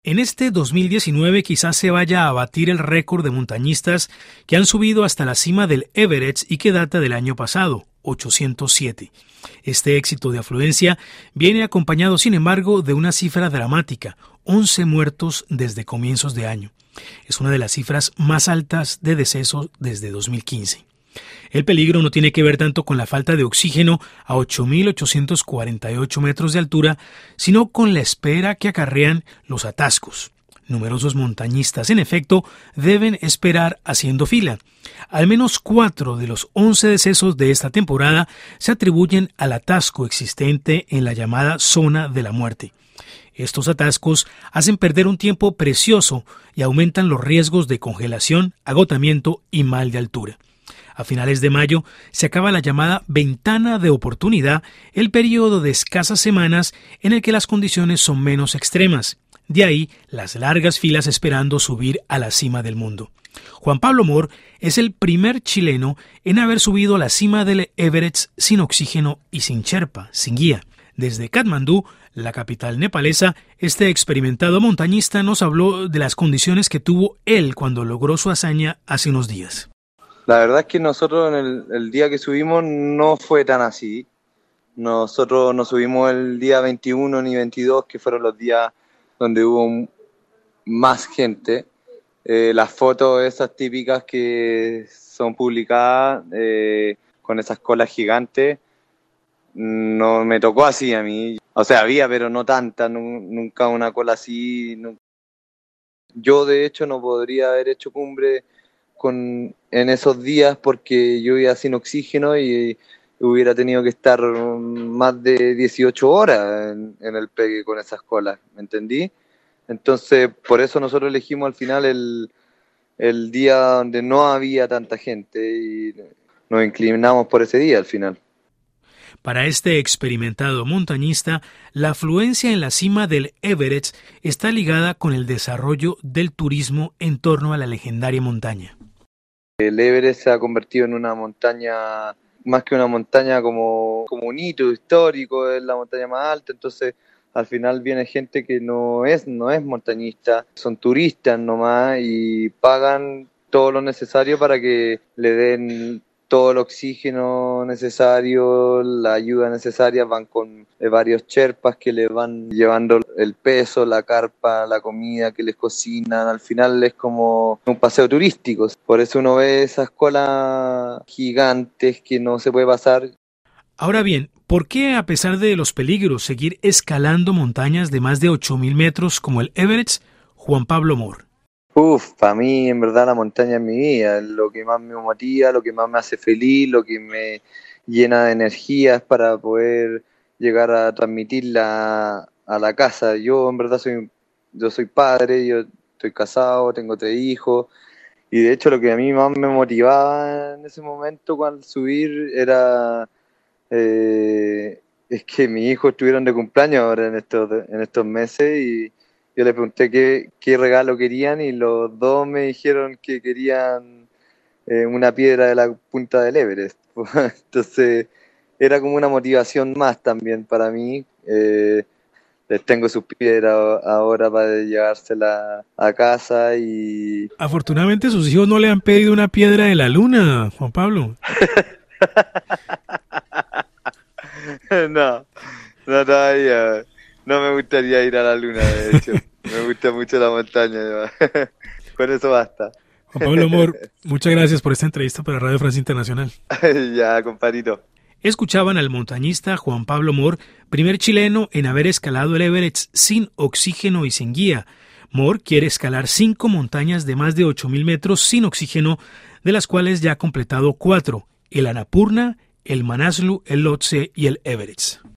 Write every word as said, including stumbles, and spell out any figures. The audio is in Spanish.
En este dos mil diecinueve quizás se vaya a batir el récord de montañistas que han subido hasta la cima del Everest y que data del año pasado, ochocientos siete. Este éxito de afluencia viene acompañado, sin embargo, de una cifra dramática, once muertos desde comienzos de año. Es una de las cifras más altas de decesos desde dos mil quince. El peligro no tiene que ver tanto con la falta de oxígeno a ocho mil ochocientos cuarenta y ocho metros de altura, sino con la espera que acarrean los atascos. Numerosos montañistas, en efecto, deben esperar haciendo fila. Al menos cuatro de los once decesos de esta temporada se atribuyen al atasco existente en la llamada zona de la muerte. Estos atascos hacen perder un tiempo precioso y aumentan los riesgos de congelación, agotamiento y mal de altura. A finales de mayo se acaba la llamada ventana de oportunidad, el periodo de escasas semanas en el que las condiciones son menos extremas. De ahí las largas filas esperando subir a la cima del mundo. Juan Pablo Mor es el primer chileno en haber subido a la cima del Everest sin oxígeno y sin sherpa, sin guía. Desde Katmandú, la capital nepalesa, este experimentado montañista nos habló de las condiciones que tuvo él cuando logró su hazaña hace unos días. La verdad es que nosotros en el, el día que subimos no fue tan así. Nosotros no subimos el día veintiuno ni veintidós, que fueron los días donde hubo más gente. Eh, las fotos esas típicas que son publicadas eh, con esas colas gigantes, no me tocó así a mí. O sea, había, pero no tanta, nunca una cola así. No. Yo de hecho no podría haber hecho cumbre Con, en esos días porque yo iba sin oxígeno y hubiera tenido que estar más de dieciocho horas en, en el pegue con esas colas, ¿me entendí? Entonces, por eso nosotros elegimos al final el, el día donde no había tanta gente y nos inclinamos por ese día al final. Para este experimentado montañista, la afluencia en la cima del Everest está ligada con el desarrollo del turismo en torno a la legendaria montaña. El Everest se ha convertido en una montaña, más que una montaña, como, como un hito histórico, es la montaña más alta, entonces al final viene gente que no es, no es montañista, son turistas nomás y pagan todo lo necesario para que le den todo el oxígeno necesario, la ayuda necesaria, van con varios sherpas que les van llevando el peso, la carpa, la comida que les cocinan, al final es como un paseo turístico, por eso uno ve esas colas gigantes que no se puede pasar. Ahora bien, ¿por qué a pesar de los peligros seguir escalando montañas de más de ocho mil metros como el Everest? Juan Pablo Mor. Uf, para mí en verdad la montaña es mi vida, es lo que más me motiva, lo que más me hace feliz, lo que me llena de energías para poder llegar a transmitirla a la casa. Yo en verdad soy, yo soy padre, yo estoy casado, tengo tres hijos y de hecho lo que a mí más me motivaba en ese momento cuando subir era eh, es que mis hijos estuvieron de cumpleaños ahora en estos, en estos meses y yo les pregunté qué, qué regalo querían y los dos me dijeron que querían eh, una piedra de la punta del Everest. Entonces era como una motivación más también para mí. Eh, les tengo sus piedras ahora para llevársela a casa y... Afortunadamente sus hijos no le han pedido una piedra de la luna, Juan Pablo. no, no todavía. No me gustaría ir a la luna, de hecho. Me gusta mucho la montaña. Con eso basta. Juan Pablo Mor, muchas gracias por esta entrevista para Radio Francia Internacional. Ya, compadrito. Escuchaban al montañista Juan Pablo Mor, primer chileno en haber escalado el Everest sin oxígeno y sin guía. Mor quiere escalar cinco montañas de más de ocho mil metros sin oxígeno, de las cuales ya ha completado cuatro: el Annapurna, el Manaslu, el Lhotse y el Everest.